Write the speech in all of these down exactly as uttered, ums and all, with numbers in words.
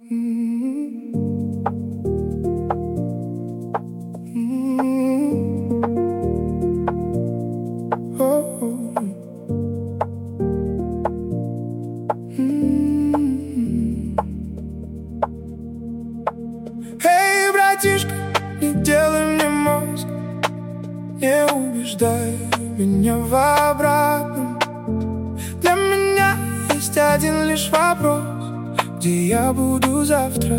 Эй, братишка, не делай мне мозг, не убеждай меня в обратном. Для меня есть один лишь вопрос: где я буду завтра?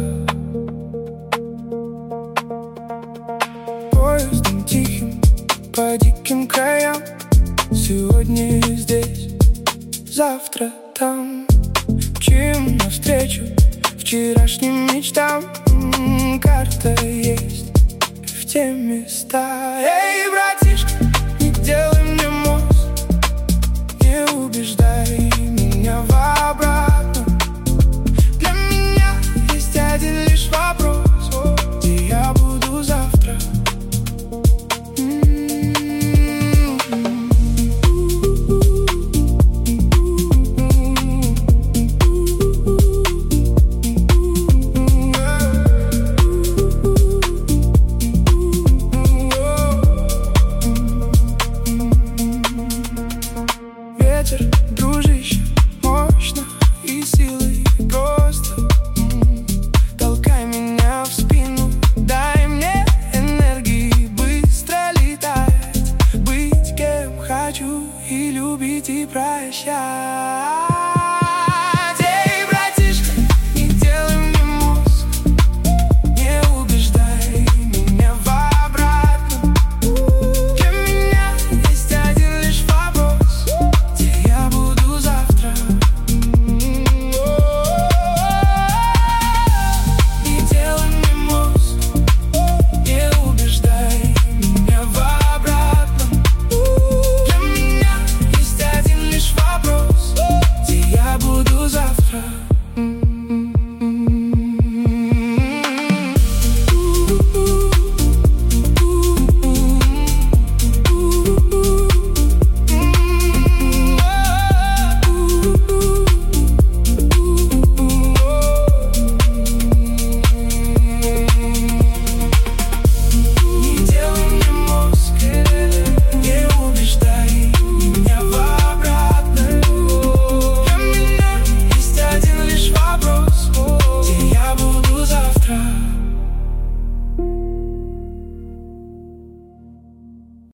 Поездом тихим по диким краям. Сегодня здесь, завтра там. Мчим навстречу вчерашним мечтам. М-м, карта есть в те места. Эй, братишка, не делай